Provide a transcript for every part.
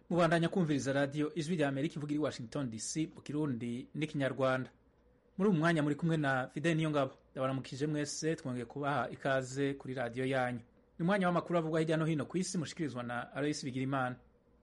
mubandanya kumviriza radiyo ijwi rya Amerika ivuga iri Washington DC mu Kirundi n'ikinyarwanda. Muri uyu mwanya muri kumwe na Fidel Niyongabo. Ndabaramukije mwese, twongeye kubaha ikaze kuri radiyo yanyu. Ni umwanya w'amakuru avugwa hirya no hino ku isi, mushikirizwa na Aloysi Bigirimana.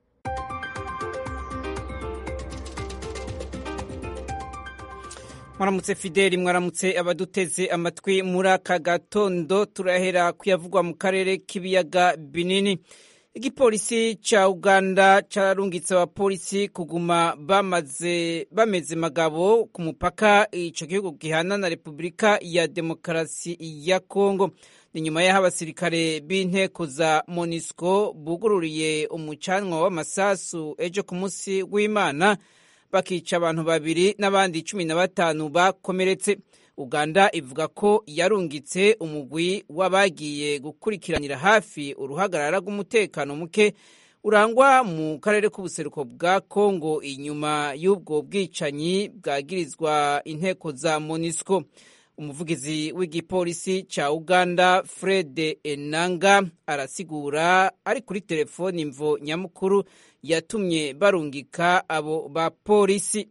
Mwaramutse Fideli, mwaramutse abaduteze amatwi muri aka gatondo. Turahera kuyavugwa mu karere k'ibiyaga binini. Igipolisi ca Uganda cararungitse abapolisi kuguma bameze magabo ku mupaka ico gihugu gihana na Repubulika ya Demokarasi ya Kongo. Ni nyuma y'aho abasirikare b'inteko za MONUSCO bugururiye umucanwa w'amasasu ejo ku munsi w'Imana, bakica abantu babiri n'abandi 15 bakomeretse. Uganda ivuga ko yarungitse umugwi w'abagiye gukurikiranira hafi uruhagarara rw'umutekano muke urangwa mu karere k'ubuseruko bwa Kongo inyuma y'ubwo bwicanyi bwagirizwa inteko za MONUSCO. Umuvugizi w'igipolisi ca Uganda Fred Enanga arasigura ari kuri telefoni imvo nyamukuru yatumye barungika abo bapolisi.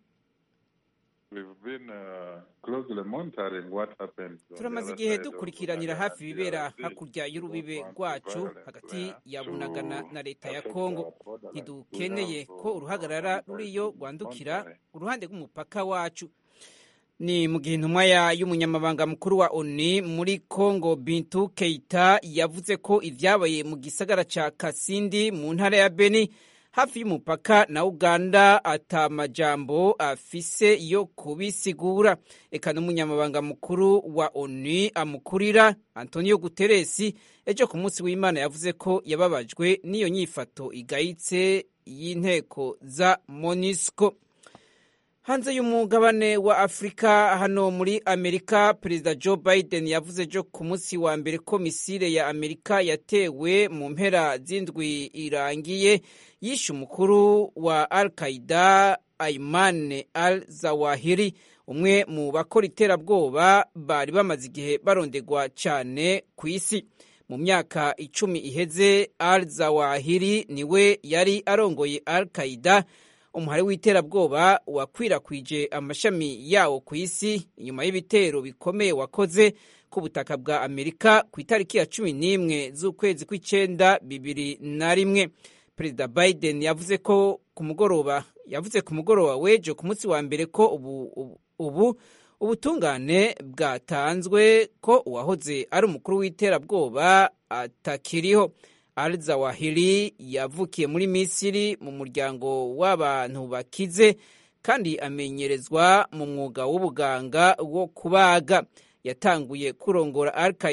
Turamaze igihe dukurikiranira hafi ibibera hakurya y'urubibe rwacu hagati ya Bunagana na leta ya Kongo. Ntidukeneye ko uruhagarara ruriyo rwandukira uruhande rw'umupaka wacu. Ni mu gihe intumwa y'umunyamabanga mukuru wa ONU muri Kongo Bintou Keita yavuze ko ivyabaye mu gisagara ca Kasindi mu ntara ya Beni hafi y'umupaka na Uganda atamajambo afise yo kubisigura. Eka n'umunyamabanga mukuru wa ONU amukurira Antonio Guterres ejo ku munsi w'Imana yavuze ko yababajwe n'iyo nyifato igayitse y'inteko za MONUSCO. Hanze y'umugabane wa Afrika, hano muri Amerika, Perezida Joe Biden yavuze ejo ku munsi wa mbere ko misile ya Amerika yatewe mu mpera z'indwi irangiye yishe umukuru wa Al-Qaeda Ayman al-Zawahiri, umwe mu bakora iterabwoba bari bamaze igihe barondegwa cyane ku isi. Mu myaka 10 iheze, al-Zawahiri niwe yari arongoye Al-Qaeda, umuhari w'iterabwoba wakwirakwije amashami yawo ku isi inyuma y'ibitero bikomeye wakoze ku butaka bwa Amerika ku itariki ya 11 z'ukwezi kw'icenda 2001. Perezida Biden yavuze ku mugoroba w'ejo ku munsi wa mbere ko ubutungane bwatanzwe ko uwahoze ari umukuru w'iterabwoba atakiriho. Al-Zawahiri yavukiye muri Misiri mu muryango w'abantu bakize kandi amenyerezwa mu mwuga w'ubuganga wo kubaga. Yatanguye kurongora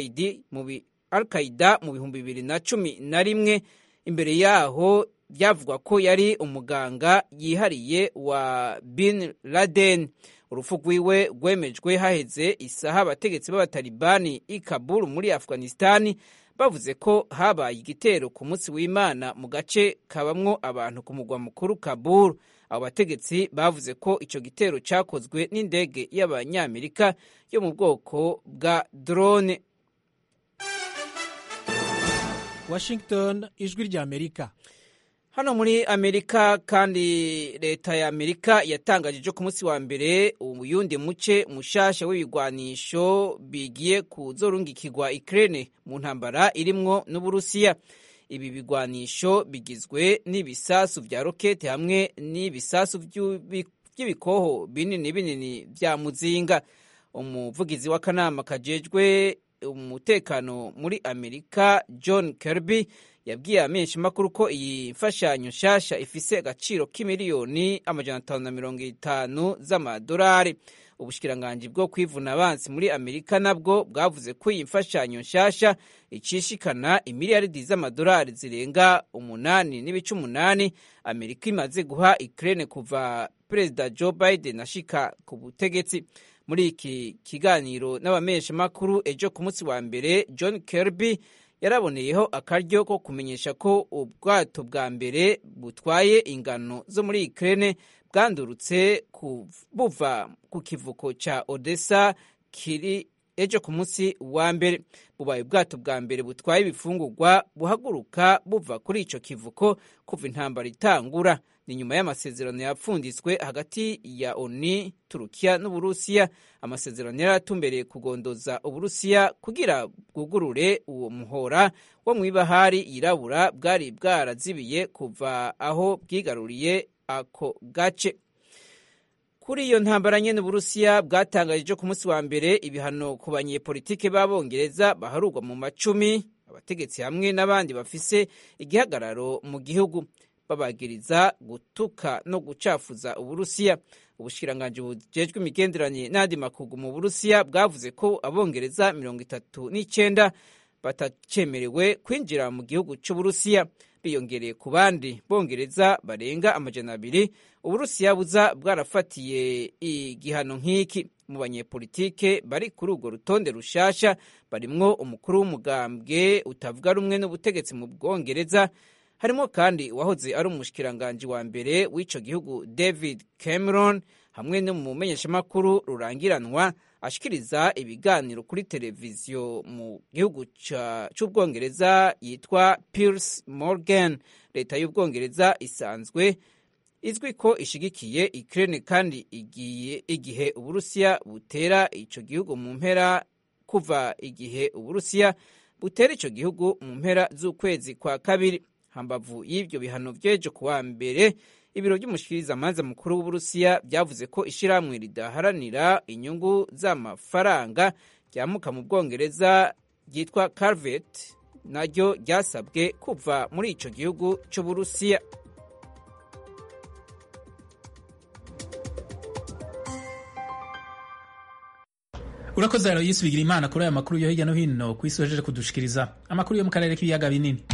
Al-Qaeda mu 2011. Imbere yaho byavugwa ko yari umuganga yihariye wa Bin Laden. Urupfu rwiwe rwemejwe haheze isaha abategetsi b'abatalibani i Kabul muri Afghanistan bavuze ko habaye igitero ku munsi w'Imana mu gace kabamwo abantu ku mugwa mukuru Kabul. Abo bategetsi bavuze ko ico gitero cakozwe n'indege y'abanyamerika yo mu bwoko bwa drone. Washington, ijwi rya Amerika. Hano muri Amerika kandi leta ya Amerika yatangaje ejo ku munsi wa mbere uyundi muce mushasha w'ibigwanisho bigiye kuzorungikirwa Ukraine mu ntambara irimwo n'Uburusiya. Ibi bigwanisho bigizwe n'ibisasu vya rokete hamwe n'ibisasu by'ibikoho binini vya muzinga. Umuvugizi w'akanama kajejwe umutekano muri Amerika John Kirby yabwiye amenshi makuru ko iyi mfashanyo nshasha ifise agaciro k'imiliyoni 550 z'amadolari. Ubushikiranganji bwo kwivuna abansi muri Amerika nabwo bwavuze ko iyi mfashanyo nshasha icishikana imiliyaridi z'amadolari zirenga 8.8 Amerika imaze guha Ukraine kuva Perezida Joe Biden ashika ku butegetsi. Muri iki kiganiro n'abamenyesha makuru ejo ku munsi wa mbere, John Kirby yaraboneyeho akaryo ko kumenyesha ko ubwato bwa mbere butwaye ingano zo muri Ukraine bwandurutse buva ku kivuko ca Odessa kiri ejo ku munsi wa mbere. Bubaye ubwato bwa mbere butwaye ibifungurwa buhaguruka buva kuri ico kivuko kuva intambara itangura. Ni nyuma y'amasezerano yapfunditswe hagati ya ONU, Turukiya n'Uburusiya. Amasezerano yaratumbereye kugondoza Uburusiya kugira bwugurure uwo muhora wo mw'ibahari yirabura bwari bwarazibiye kuva aho bwigaruriye ako gace. Kuri iyo ntambara nyene Uburusiya bwatangaje ku munsi wa mbere ibihano ku banyepolitike b'Abongereza baharurwa mu macumi, abategetsi hamwe n'abandi bafise igihagararo mu gihugu, babagiriza gutuka no gucafuza Uburusiya. Ubushikiranganji bujejwe imigenderanire n'andi makungu mu Burusiya bwavuze ko Abongereza 39 batacemerewe kwinjira mu gihugu c'Uburusiya, biyongereye ku bandi Bongereza barenga 200 Uburusiya buza bwarafatiye igihano nk'iki. Mu banyepolitike bari kuri urwo rutonde rushasha barimwo umukuru w'umugambwe utavuga rumwe n'ubutegetsi mu Bwongereza, harimo kandi uwahoze ari umushikiranganji wa mbere w'ico gihugu David Cameron, hamwe n'umumenyeshamakuru rurangiranwa ashikiriza ibiganiro kuri televiziyo mu gihugu c'Ubwongereza yitwa Piers Morgan. Leta y'Ubwongereza isanzwe izwi ko ishigikiye Ukraine kandi igihe Uburusiya butera ico gihugu mu mpera kuva igihe Uburusiya butera ico gihugu mu mpera z'ukwezi kwa kabiri. Hambavu y'ivyo bihano vyejo kuwa mbere, ibiro by'umushikirizamanza mukuru w'Uburusiya byavuze ko ishirahamwe ridaharanira inyungu z'amafaranga ryamuka mu Bwongereza ryitwa Carvet naryo ryasabwe kuva muri ico gihugu c'Uburusiya. Urakoze Aloysi Bigirimana kuri aya makuru yo hirya no hino ku isi wejeje kudushikiriza. Amakuru yo mu karere k'ibiyaga binini.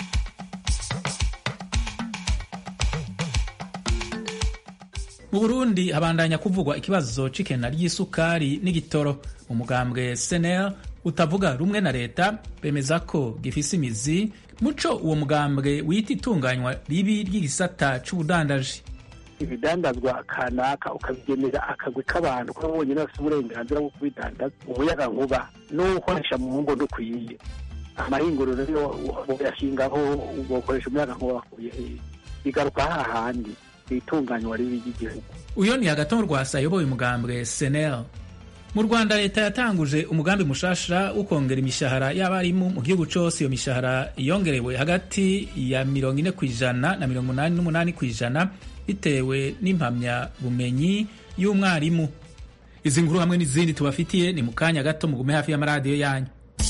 Mu Burundi habandanya kuvugwa ikibazo c'ikena ry'isukari n'igitoro. Umugambwe SNL utavuga rumwe na leta bemeza ko gifise imizi muco uwo mugambwe wita itunganywa ribi ry'igisata c'ubudandaji. Ibidandazwa kanaka ukabigenera akagwi k'abantu ko bonyine bafite uburenganzira bwo kubidandaza, umuyaga nkuba n'ukoresha mu ngo dukwiye, amahinguriro rero yashingaho ugokoresha umuyaga nkuba wakuye bigaruka hahandi itunganywa ribi ry'igihugu. Uyo ni Agathon Rwasa ayoboye umugambwe SNL. Mu Rwanda leta yatanguje umugambi mushasha wo kongera imishahara y'abarimu mu gihugu cose. Iyo mishahara yongerewe hagati ya 40% na 88% bitewe n'impamya bumenyi y'umwarimu. Izi nkuru hamwe n'izindi tubafitiye ni mu kanya gato, mugume hafi y'amaradiyo yanyu.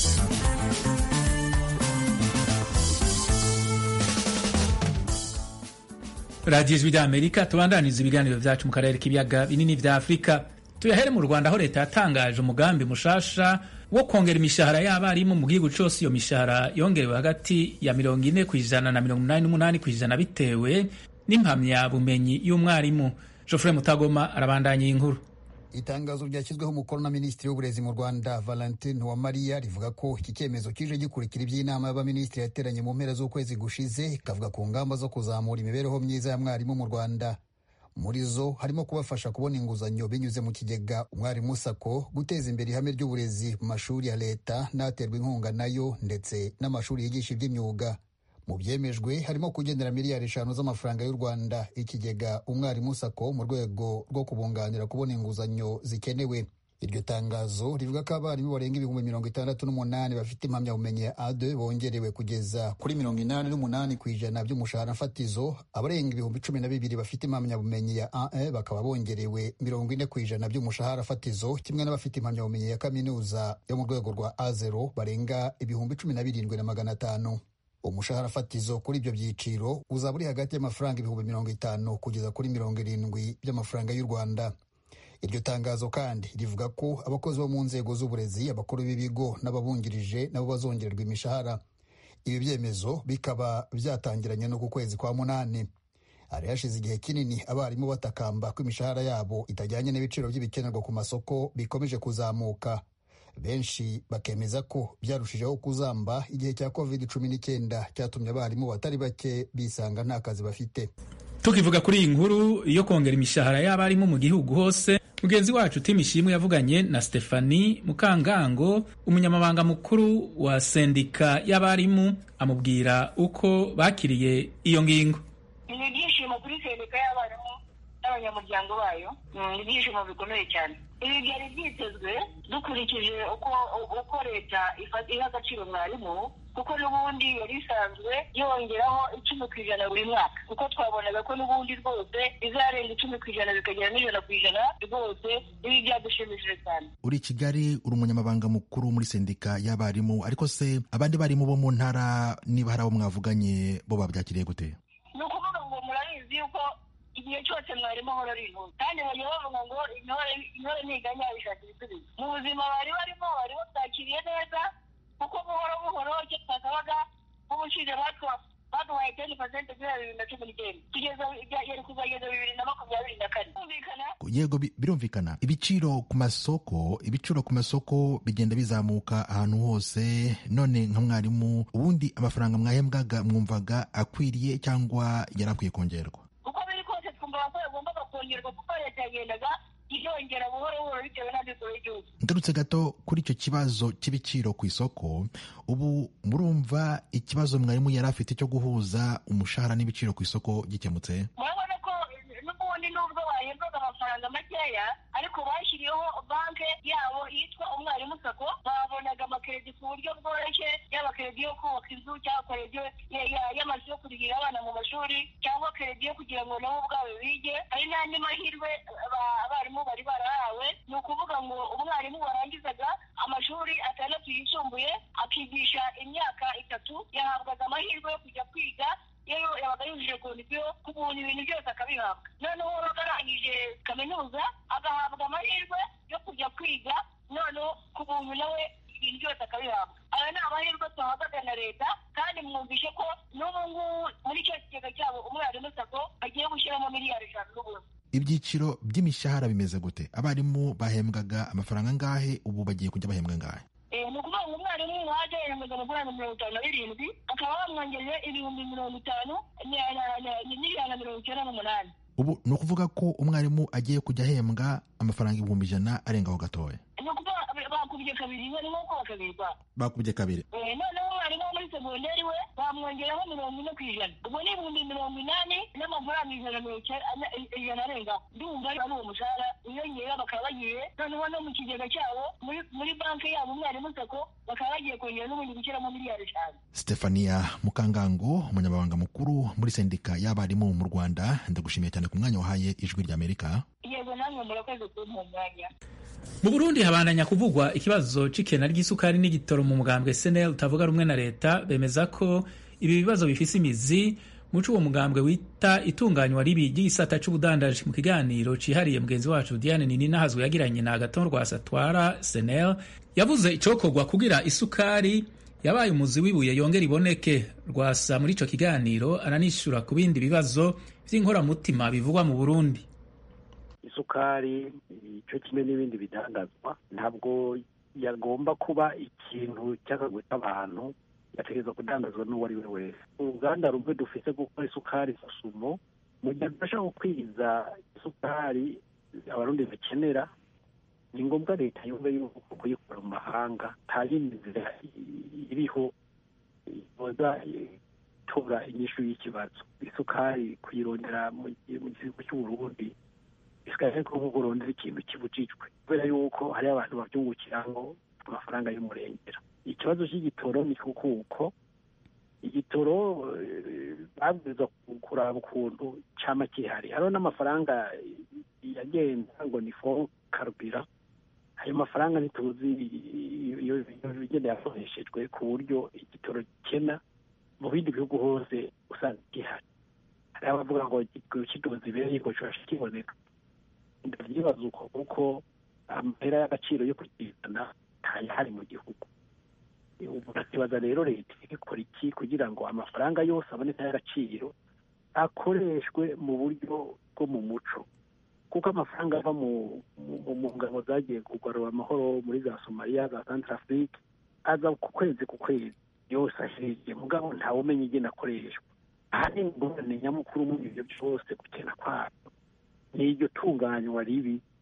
Radio Ijwi ry'Amerika, tubandaniza ibiganiro vyacu mu karere k'ibiyaga binini vya Afrika. Tuyahere mu Rwanda aho leta yatangaje umugambi mushasha wo kongera imishahara y'abarimu mu gihugu cose. Iyo mishahara yongerewe hagati ya 40% na 88% bitewe n'impamya bumenyi y'umwarimu. Geoffrey Mutagoma arabandanya inkuru. Itangazo ryashyizweho umukono na Minisitiri w'Uburezi mu Rwanda Valentine Uwamariya rivuga ko iki cyemezo kije gikurikira iby'inama y'abaminisitiri yateranye mu mpera z'ukwezi gushize, ikavuga ku ngamba zo kuzamura imibereho myiza ya mwarimu mu Rwanda. Muri zo harimo kubafasha kubona inguzanyo binyuze mu kigega Umwarimu Sako, guteza imbere ihame ry'uburezi mu mashuri ya leta n'aterwa inkunga nayo, ndetse n'amashuri yigisha iby'imyuga. Mu byemejwe harimo kugendera miliyari 5 z'amafaranga y'u Rwanda ikigega Umwarimu Sako mu rwego rwo kubunganira kubona inguzanyo zikenewe. Iryo tangazo rivuga ko abarimu barenga 68,000 bafite impamyabumenyi ya A2 bongerewe kugeza kuri 88% by'umushahara fatizo, abarenga 12,000 bafite impamyabumenyi ya A1 bakaba bongerewe 40% by'umushahara fatizo, kimwe n'abafite impamyabumenyi ya kaminuza yo mu rwego rwa A0 barenga 17,500. Umushahara fatizo kuri ibyo byiciro uzaba uri hagati y'amafaranga 50,000 kugeza kuri 70,000 by'amafaranga y'u Rwanda. Iryo tangazo kandi rivuga ko abakozi bo mu nzego z'uburezi, abakuru b'ibigo n'ababungirije nabo bazongererwa imishahara. Ibi byemezo bikaba byatangiranye no ku kwezi kwa 8. Hari hashize igihe kinini abarimu batakamba ko imishahara yabo itajyanye n'ibiciro by'ibikenerwa ku masoko bikomeje kuzamuka. Benshi bakemeza ko byarushijeho kuzamba igihe cya COVID-19 cyatumye abarimu batari bake bisanga nta kazi bafite. Tukivuga kuri iyi nkuru yo kongera imishahara y'abarimu mu gihugu hose, mugenzi wacu Tim Ishimwe yavuganye na Stephanie Mukangango, umunyamabanga mukuru wa sendika y'abarimu, amubwira uko bakiriye iyo ngingo. Ni ibyishimo kuri sendika y'abarimu n'abanyamuryango bayo, ni ibyishimo bikomeye cyane. Ibi byari byitezwe dukurikije uko leta iha agaciro mwarimu, kuko n'ubundi yari isanzwe yongeraho 10% buri mwaka, kuko twabonaga ko n'ubundi rwose izarenga 10% bikagera n'100% rwose. Ibi byadushimishije cyane. Uri Kigali, uri umunyamabanga mukuru muri sendika y'abarimu, ariko se abandi barimu bo mu ntara niba hari abo mwavuganye bo babyakiriye gute? Ni ukuvuga ngo murabizi yuko igihe cyose mwarimu ahora ari intore, kandi bajya bavuga ngo intore ntiganya ishakira ibisubizo. Mu buzima bari barimo bari batakiriye neza, kuko buhoro icyo twasabaga nk'ubushize baduhaye 10% guhera 2019 kugeza yari kuzageza 2024. Yego, birumvikana. Ibiciro ku masoko bigenda bizamuka ahantu hose. None nka mwarimu, ubundi amafaranga mwahembwaga mwumvaga akwiriye cyangwa yarakwiye kongerwa? Uko biri kose twumva ko yagombaga kongerwa, kuko leta yagendaga yongera buhoro bitewe n'amikoro y'igihugu. Ngarutse gato kuri icyo kibazo cy'ibiciro ku isoko, ubu murumva ikibazo mwarimu yari afite cyo guhuza umushahara n'ibiciro ku isoko gikemutse? Murabona ko n'ubundi nubwo bahembwaga amafaranga makeya, ariko bashyiriyeho banki yabo yitwa Umwarimu Sako, babonaga amakredi ku buryo bworoshye, yaba kredi yo kubaka inzu cyangwa kredi y'amazu yo kurihira abana mu mashuri, cyangwa kredi yo kugira ngo nabo ubwabo bige. Hari n'andi mahirwe abarimu bari barahawe. Ni ukuvuga ngo umwarimu warangizaga amashuri 6 yisumbuye akigisha imyaka 3 yahabwaga amahirwe yo kujya kwiga. Yewe yabaga yujuje kondisiyo ku buntu ibintu byose akabihabwa. Noneho arangije kaminuza agahabwa amahirwe yo kujya kwiga, noneho ku buntu nawe ibintu byose akabihabwa. Aya ni amahirwe tuhabwaga na leta, kandi mwumvishe ko n'ubu ngubu muri icyo kigega cyabo Umwarimu Sako bagiye gushyiramo miliyari 5 n'ubundi. Ibyiciro by'imishahara bimeze gute? Abarimu bahembwaga amafaranga angahe, ubu bagiye kujya bahembwa angahe? Ni ukuvuga ngo umwarimu waje yahembwaga amafaranga 57, akaba bamwongeje 50,050 n'ijana. Ubu ni ukuvuga ko umwarimu agiye kujya ahembwa amafaranga 100,000 arengaho gatoya. Ni ukuvuga bakubye kabiri, ni nko bakabirwa. Bakubye kabiri. Noneho umwarimu wo muri segonderi we bamwongeraho 40%. Ubwo ni 80,000 n'amafaranga 100 arengaho. Ndumva ari uwo mushahara wiyongera, bakaba bagiye noneho no mu kigega cyabo muri banki yabo Umwarimu Sako bakaba bagiye kongera n'ubundi gushyiramo miliyari 5. Stephanie Mukangango, umunyamabanga mukuru muri sendika y'abarimu mu Rwanda, ndagushimiye cyane ku mwanya wahaye Ijwi ry'Amerika. Yego, namwe murakoze kumpa umwanya. Mu Burundi habandanya kuvugwa ikibazo c'ikena ry'isukari n'igitoro mu mugambwe SNL utavuga rumwe na leta. Bemeza ko ibi bibazo bifise imizi muco uwo mugambwe wita itunganywa ribi ry'igisata c'ubudandaji. Mu kiganiro cihariye mugenzi wacu Diane Nininahazwe yagiranye na Agathon Rwasa atwara SNL, yavuze icokorwa kugira isukari yabaye umuzi w'ibuye yongera iboneke. Rwasa muri ico kiganiro aranishura ku bindi bibazo vy'inkoramutima bivugwa mu Burundi. Isukari icyo kimwe n'ibindi bidandazwa ntabwo yagomba kuba ikintu cy'akagwe k'abantu, yategerezwa kudandazwa n'uwo ari we wese. Uruganda rumwe dufise gukora isukari Susumo, mu gihe dufasha gukwiza isukari abarundi bakenera, ni ngombwa leta yumve yuko kuyikora mu mahanga nta yindi nzira iriho izoza itora inyishu y'ikibazo. Isukari kuyirondera mu gihugu cy'Uburundi bisigaye ko kurondera ikintu kibujijwe, kubera yuko hari abantu babyungukiraho amafaranga y'umurengera. Ikibazo cy'igitoro ni kuko igitoro babwirizwa kuraba ukuntu cyama kihari. Hariho n'amafaranga yagenda ngo ni fond carburant, ayo mafaranga ntituzi iyo bigenda yakoreshejwe ku buryo igitoro gikena mu bindi bihugu hose usanga gihari. Hari abavuga ngo kidoze ibere ngo cyashaka kiboneka. Ndabyibaza uko kuko amahera y'agaciro yo kugizana ntayahari mu gihugu. Ubu nakibaza rero leta ikora iki kugira ngo amafaranga yose aboneka y'agaciro akoreshwe mu buryo bwo mu muco, kuko amafaranga ava mu ngabo zagiye kugarura amahoro muri za Somalia, za Centrafrique, aza ku kwezi yose ahirije, mugabo ntawe umenya igena akoreshwa. Aha ni ingorane nyamukuru muri ibyo byose gukena kwabyo, ni iryo tunganywa ribi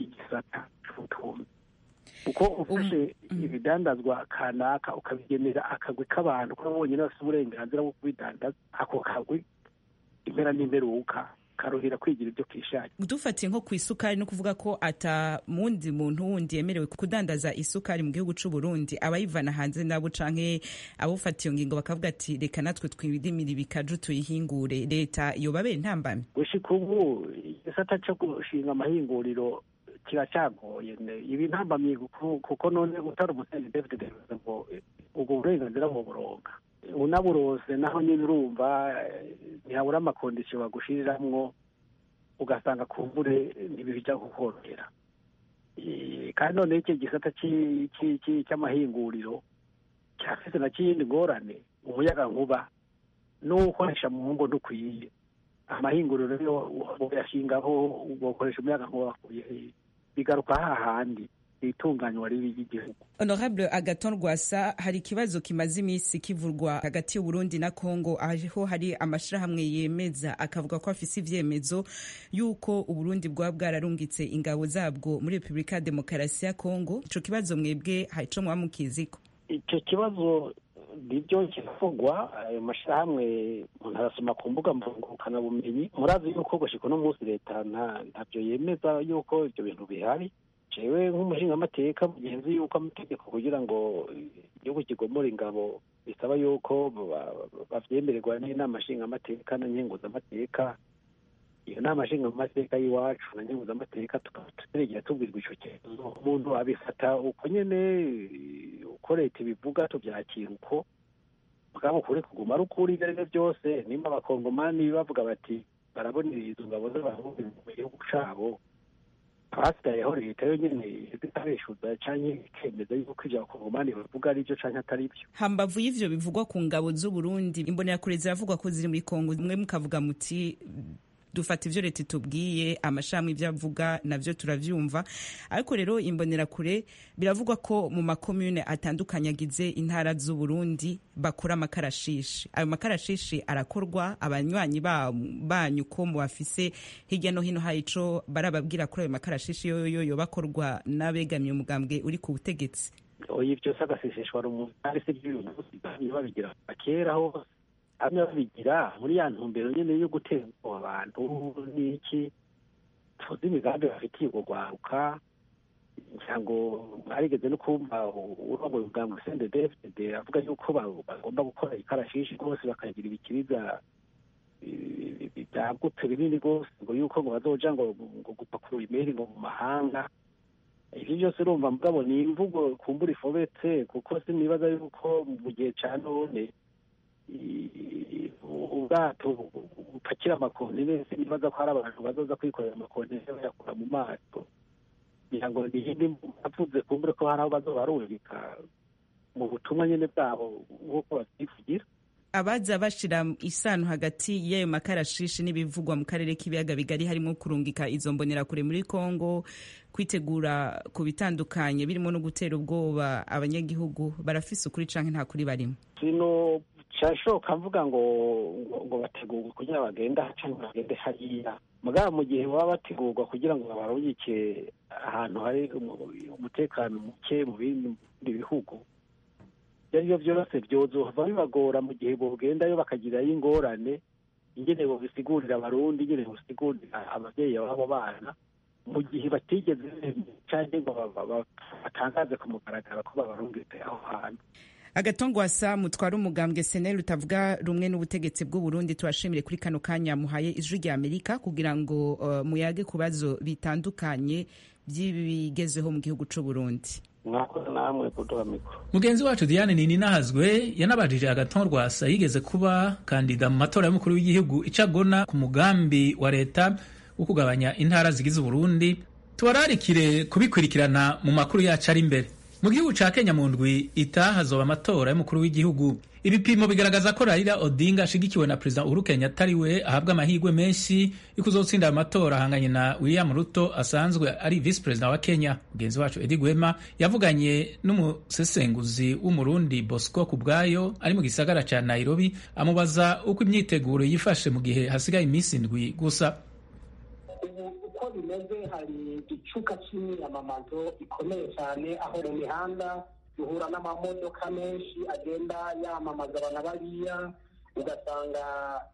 igisata c'ubutunzi uko ufashe ibidandazwa kanaka ukabigenera akagwi k'abantu ko bonyine bafite uburenganzira bwo kubidandaza ako kagwi impera n'imperuka karuhira kwigira ibyo kishaka. Dufatiye nko ku isukari no kuvuga ko ata mundi muntu wundi yemerewe kudandaza isukari mu gihugu c'u Burundi abayivana hanze nabo canke abufatiye ngingo bakavuga ati reka natwe twibidimira bikaju tuyihingure leta yobabe ntambamye. Gushika ubu igisata cyo gushinga amahinguriro kiracagoye ibi ntambamye kuko none utari umusenyi David ngo ubwo burenganzira mu buronga unaburose naho nyine urumva ntihabura amakondisiyo bagushiriramwo ugasanga kumbure ntibijya kukorohera kandi none iki gisata cy'amahinguriro cyafise na kiyindi ngorane umuyaga nkuba n'ukoresha mu ngo dukwiye amahinguriro rero yashingaho ukoresha umuyaga nkuba bigaruka hahandi itunganywa ribi ry'igihugu. Honorable Agathon Rwasa, hari ikibazo kimaze iminsi kivurwa hagati y'u Burundi na Kongo aho hari amashirahamwe yemeza akavuga ko afise ivyemezo yuko u Burundi bwa bwararungitse ingabo zabwo muri Republika ya Demokarasi ya Kongo. Ico kibazo mwebwe haico mwamukiziko? Ico kibazo nibyo kivugwa ayo mashirahamwe umuntu arasoma ku mbuga ngurukana bumenyi murazi yuko gushika no munsi leta ntavyo yemeza yuko ivyo bintu bihari. Jewe nk'umushinga amateka mugenzi yuko amategeko kugira ngo igihugu kigomora ingabo bisaba yuko bavyemererwa n'inama nshinga amateka na nyenguza amateka. Iyo nama nshinga amateka y'iwacu na nyenguza amateka tukategera tubwirwa ico kibazo umuntu abifata uko nyene uko leta ibivuga tuvyakira uko mugabo kuri kuguma ari ukuri ibyo byose nimba abakongomani bavuga bati barabonera ngabo z'abarundi mu gihugu cabo hasigayeho leta yo nyene itabeshuza canke ikemeza yuko ivyo abakongomani bavuga ari byo canke atari byo. Hambavu y'ivyo bivugwa ku ngabo z'u Burundi imbonerakure ziravugwa ko ziri muri Kongo mwe mukavuga muti dufata ivyo leta itubwiye amashami ivyo avuga navyo turavyumva ariko rero imbonerakure biravugwa ko mu makomune atandukanye agize intara z'u Burundi bakora amakarashishi. Ayo makarashishi arakorwa abanywanyi banyu ko mu bafise hirya no hino haico barababwira kuri ayo makarashishi yo bakorwa n'abegamiye umugambwe uri ku butegetsi. Oyi byose agaseseshwa rumuntu ari se by'umuntu babigira kera hose hamwe babigira muri ya ntumbero nyene yo gutera abantu n'iki tuzi imigambi bafitiye kugwaruka ntango arigeze no kumva urongoye ubwambwe CNDD avuga yuko bagomba gukora ikarashishi rwose bakagira ibikiriza byagutse binini rwose ngo yuko ngo bazoja ngo gupakurura imeri ngo mu mahanga. Ivyo byose urumva mugabo ni imvugo kumbura ifobetse kuko sinibaza yuko mu gihe ca none ubwato bupakira amakontineri nibaza ko hari abantu bazoza kwikorera amakontineri bayakura mu maso kugira ngo n'iyindi avuze kumbure ko hari aho bazobarungika mu butumwa nyene bwabo nk'uko bavyivugira. Abaza bashira isano hagati y'ayo makarashishi n'ibivugwa mu karere k'ibiyaga bigari harimo kurungika izo mbonerakure muri Kongo kwitegura ku bitandukanye birimo no gutera ubwoba abanyagihugu barafise ukuri canke nta kuri barimo. Sino cyashoka mvuga ngo bategurwa kugira bagenda cyangwa bagende hariya mugabo mu gihe baba bategurwa kugira ngo babarungike ahantu hari umutekano muke mu bindi bihugu ibyo byose byozohava bibagora mu gihe bogendayo bakagirayo ingorane ingene bobisigurira abarundi ingene bobisigurira abavyeyi babo bana mu gihe batigeze canke ngo batangaze ku mugaragaro ko babarungitse aho hantu. Agathon Rwasa mutwara umugambwe SNL utavuga rumwe n'ubutegetsi bw'u Burundi tubashimire kuri kano kanya muhaye ijwi rya Amerika kugira ngo muyage kubazo bitandukanye by'ibigezeho mu gihugu c'u Burundi. Mugenzi wacu Diane Nininahazwe yanabajije Agathon Rwasa yigeze kuba kandida mu matora y'umukuru w'igihugu icagona ku mugambi wa leta wo kugabanya intara zigize Burundi. Tubararikire kubikurikirana mu makuru yacu ari imbere. Mu gihugu ca Kenya mu ndwi hazoba amatora y'umukuru w'igihugu. Ibipimo bigaragaza ko Raila Odinga ashigikiwe na President Uhuru Kenyatta ariwe ahabwa amahirwe menshi yo kuzotsinda amatora ahanganye na William Ruto asanzwe ari Vice President wa Kenya. Mugenzi wacu Eddie Gwema yavuganye n'umusesenguzi w'umurundi Bosco Kubwayo ari mu gisagara ca Nairobi amubaza uko imyiteguro yifashe mu gihe hasigaye iminsi indwi gusa. Uko bimeze hari icuka cy'imyamamazo ikomeye cyane aho mu mihanda duhura n'amamodoka menshi agenda yamamaza abantu bariya, ugasanga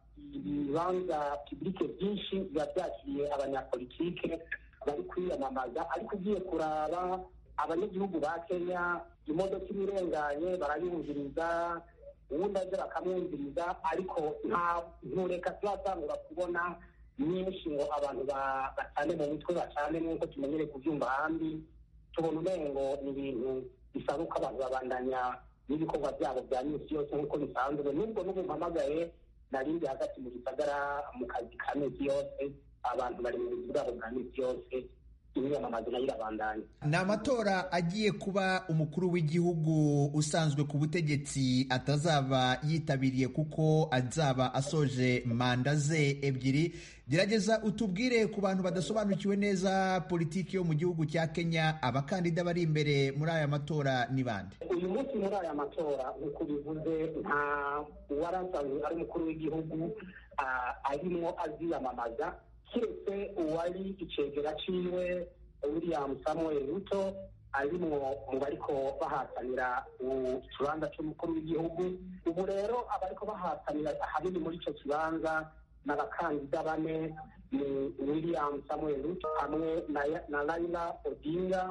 ibibanza publike byinshi biba byakiriye abanyapolitike bari kwiyamamaza. Ariko ugiye kuraba abanyagihugu ba Kenya, imodoka ibirenganye barayumviriza, ubundi aje bakamwumviriza, ariko ntureka turatangura kubona nyinshi ngo abantu bacane mu mitwe bacane nk'uko tumenyereye kubyumva ahandi. Tubona umengo ni ibintu bisaba uko abantu babandanya n'ibikorwa byabo bya minsi yose nk'uko bisanzwe. Nubwo mpamagaye narindi hagati mu gisagara mu kazi ka minsi yose, abantu bari mu buzi bwabo bwa minsi yose, imyamamazo nayo irabandanya. Ni amatora agiye kuba umukuru w'igihugu usanzwe ku butegetsi atazaba yitabiriye kuko azaba asoje manda ze ebyiri. Gerageza utubwire ku bantu badasobanukiwe neza politiki yo mu gihugu cya Kenya, abakandida bari imbere muri aya matora ni bande? Uyu munsi muri aya matora nk'uko bivuze, nta uwarasanzwe ari umukuru w'igihugu arimo aziyamamaza, kiretse uwari icegera ciwe William Samuel Ruto arimwo mu bariko bahatanira ikibanza cy'umukuru w'igihugu. Ubu rero abariko bahatanira ahanini muri ico kibanza n'abakandida bane, ni William Samuel Ruto hamwe na Raila Odinga,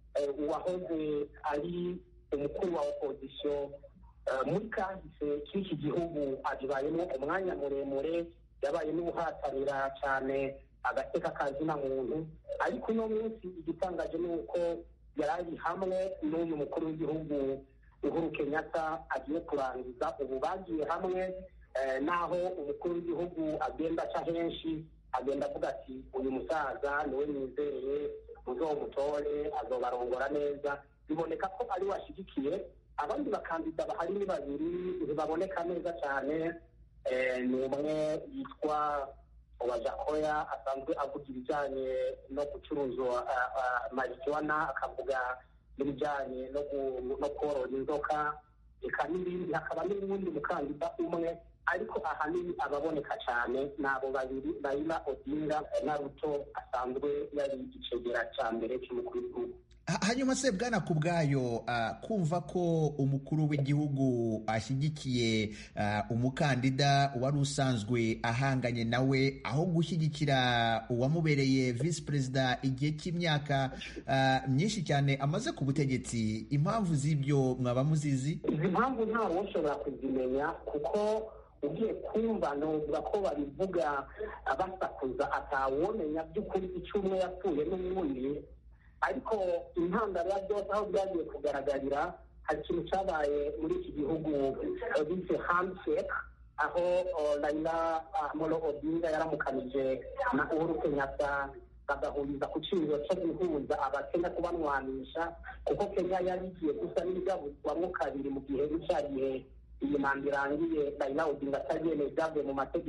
uwahoze ari umukuru wa opposition muri kahise k'iki gihugu, abibayemo umwanya muremure, yabaye n'ubuhatanira cyane agateka kazina muntu. Ariko uno munsi igitangaje ni uko yari hamwe n'uyu mukuru w'igihugu Uhuru Kenyatta agiye kurangiza. Ubu bagiye hamwe, naho umukuru w'igihugu agenda aca henshi, agenda avuga ati uyu musaza niwe nizeye, muzomutore azobarongora neza. Biboneka ko ari washigikiye. Abandi bakandida bahari ni babiri ntibaboneka neza cyane. Ni umwe yitwa Wajakoya, asanzwe avuga ibijyanye no gucuruza marijuana, akavuga n'ibijyanye no korora inzoka, reka n'ibindi. Hakaba n'ubundi mukandida umwe, ariko ahanini ababoneka cyane ni abo babiri, Raila Odinga na Ruto asanzwe yari icegera cya mbere cy'umukuru w'igihugu. Hanyuma se bwana Kubwayo, kumva ko umukuru w'igihugu ashyigikiye umukandida wari usanzwe ahanganye nawe aho gushyigikira uwamubereye visi perezida igihe cy'imyaka myinshi cyane amaze ku butegetsi, impamvu z'ibyo mwaba muzizi? Izi mpamvu ntawe ushobora kuzimenya, kuko ugiye kumva nuvuga ko babivuga basakuza, atawomenya by'ukuri icyo umwe yapfuye n'uwundi. Ariko intandaro ya byose aho byagiye kugaragarira, hari ikintu cyabaye muri iki gihugu bise handshake, aho Raila Amolo Odinga yaramukanije na Uhuru Kenyatta bagahuriza ku cyiciro cyo guhuza abakenya kubanwanisha, kuko Kenya yari igiye gusa n'ibigabuzwamo kabiri mu gihe cyagiye iyi manda irangiye Raila Odinga atagene byavuye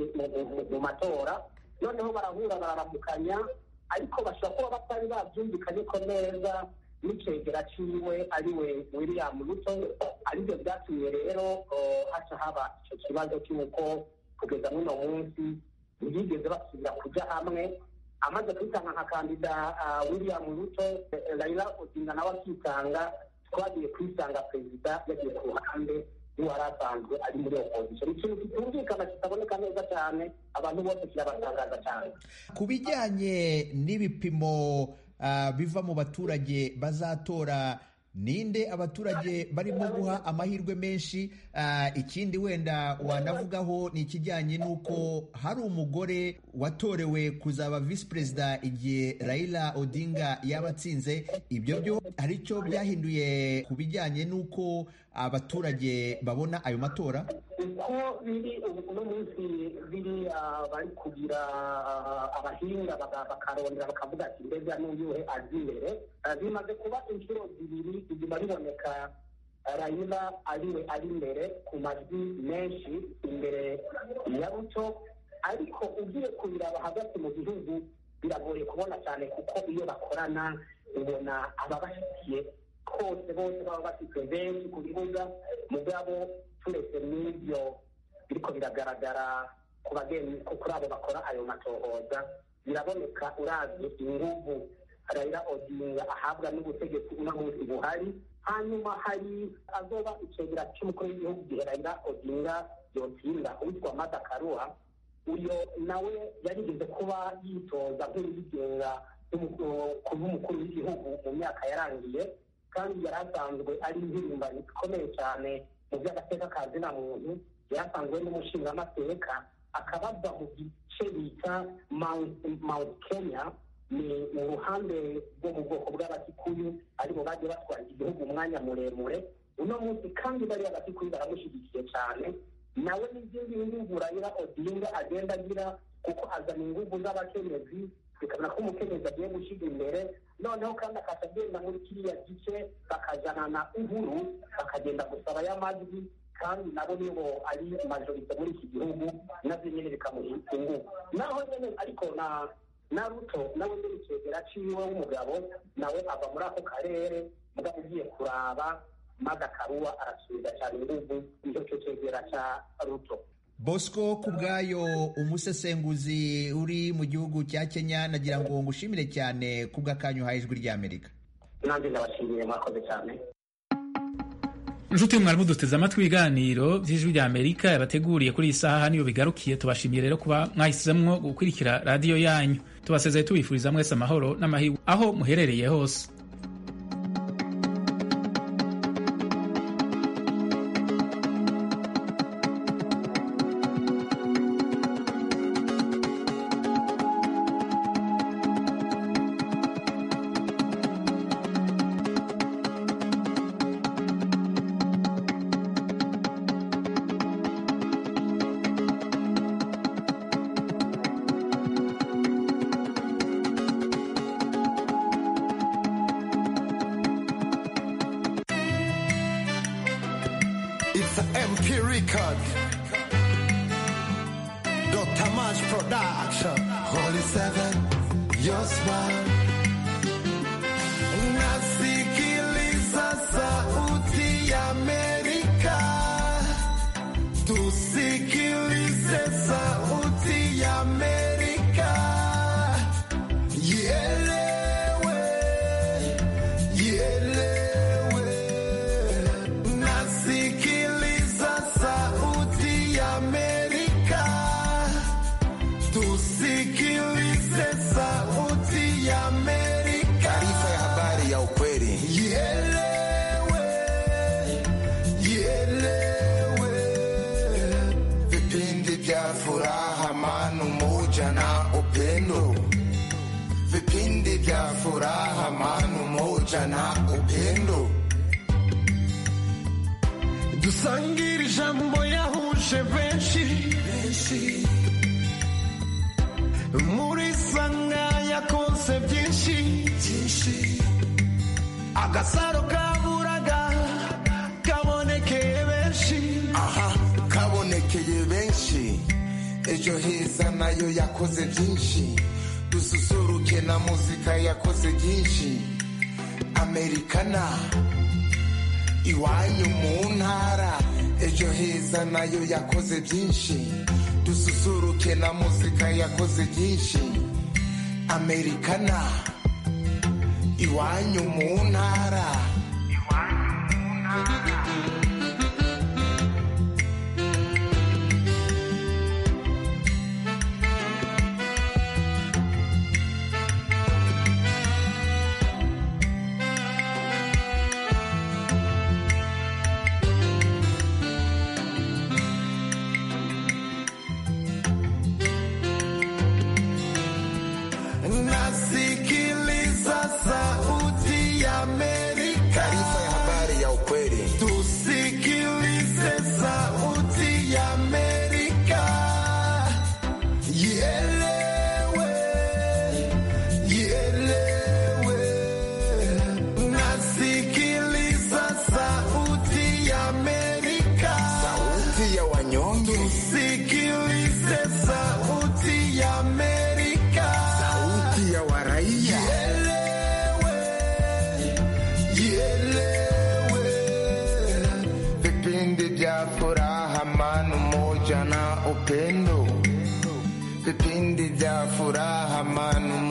mu matora. Noneho barahura bararamukanya, ariko bashobora kuba batari babyumvikanye ko neza n'icegera ciwe ariwe William Ruto. Aribyo byatumye rero haca haba icyo kibazo cy'uko kugeza n'uno munsi ntibigeze basubira kujya hamwe. Amaze kwitanga nka kandida William Ruto, Raila Odinga nawe akitanga, twagiye kwisanga perezida yagiye ku ruhande n'uwari asanzwe ari muri opposition. Ikintu kitumvikana kitaboneka neza cyane, abantu bose kirabatangaza cyane. Ku bijyanye n'ibipimo biva mu baturage bazatora, ninde abaturage barimo guha amahirwe menshi? Ikindi wenda wanavugaho ni ikijyanye n'uko hari umugore watorewe kuzaba visi perezida igihe Raila Odinga yaba atsinze. Ibyo byo hari icyo byahinduye ku bijyanye n'uko abaturage babona ayo matora? Uko biri uno munsi biri bari kugira abahinga bakarondera bakavuga ati mbega n'uyuhe azi imbere. Bimaze kuba inshuro zibiri biguma biboneka Raila ariwe ari imbere ku majwi menshi imbere ya Ruto, ariko ugiye kubiraba hagati mu gihugu biragoye kubona cyane, kuko iyo bakorana ubona ababashyigikiye kose bose baba bafite benshi ku bibuga. Mugabo turetse n'ibyo biriko biragaragara kuri abo bakora ayo matohoza, biraboneka uravye inguvu Raila Odinga ahabwa n'ubutegetsi uno munsi buhari. Hanyuma hari azoba icegera c'umukuru w'igihugu gihe Raila Odinga yotsinda uwitwa Martha Karua. Uyo nawe yarigeze kuba yitoza nk'uwigenga kuba umukuru w'igihugu mu myaka yarangiye, kandi yari asanzwe ari impirimbanyi ikomeye cyane mu by'agateka ka zina muntu. Yasanzwe n'umushingamateka, akaba ava mu gice bita Mount Kenya, ni mu ruhande rwo mu bwoko bw'Abakikuyu, aribo bagiye batwara igihugu umwanya muremure. Uno munsi kandi bari Abakikuyu baramushyigikiye cyane. Nawe n'izindi nguvu Raila Odinga agenda agira, kuko azana inguvu z'abakenyezi, bikabona ko umukenyezi agiye gushyira imbere. Noneho kandi akagenda muri kiriya gice bakajana na Uhuru, bakagenda gusaba y'amajwi, kandi nabo nibo ari majorite muri iki gihugu, navyo nyene bikamuhita inguvu. Naho nyene ariko na Ruto nawe nyene icegera ciwe w'umugabo nawe ava muri ako karere, mugabo ugiye kuraba Martha Karua arasubiza cyane inguvu nicyo cegera ca Ruto. Bosco Kubwayo, umusesenguzi uri mu gihugu cya Kenya, nagira ngo ngushimire cyane kubw'akanyu uhaye Ijwi ry'Amerika. Nanjye ndabashimiye, mwakoze cyane. Nshuti mwari muduteze amatwi ibiganiro by'Ijwi ry'Amerika yabateguriye kuri iyi saha niyo bigarukiye. Tubashimiye rero kuba mwahisemo gukurikira radiyo yanyu. Tubasezeye tubifuriza mwese amahoro n'amahirwe aho muherereye hose. It's an MP record. Dr. March Production. Holy Seven, your smile. Nasikiliza sauti ya Amerika. Tusikilize sauti ya Amerika. Ielewe, ielewe. Nasikiliza sauti ya Amerika. Tusikilize sauti ya Amerika. Taarifa ya habari ya ukweli. Ielewe, ielewe. Vipindi vya furaha, amani, umoja na upendo. Vipindi vya furaha, amani, umoja na upendo. Dusangire ijambo yahuje benshi. Muri sanga yakoze byinshi. Agasaro kaburaga kabonekeye benshi. Aha, kabonekeye benshi. Ejo heza nayo yakoze byinshi. Dususuruke na muzika yakoze byinshi. Americana, iwanyu mu ntara. Ejo heza nayo yakoze byinshi. Dususuruke na muzika yakoze byinshi. Americana, iwanyu mu ntara. Nasikiliza sauti ya Amerika. Taarifa ya habari ya ukweli. Tusikilize sauti ya Amerika. Ielewe, ielewe. Nasikiliza sauti ya Amerika. Sauti ya wanyonge. Tusikilize sauti ya Amerika. Sauti ya waraia. Ielewe, vipindi vya furaha, amani, umoja na upendo. Vipindi vya furaha. furaha, amani,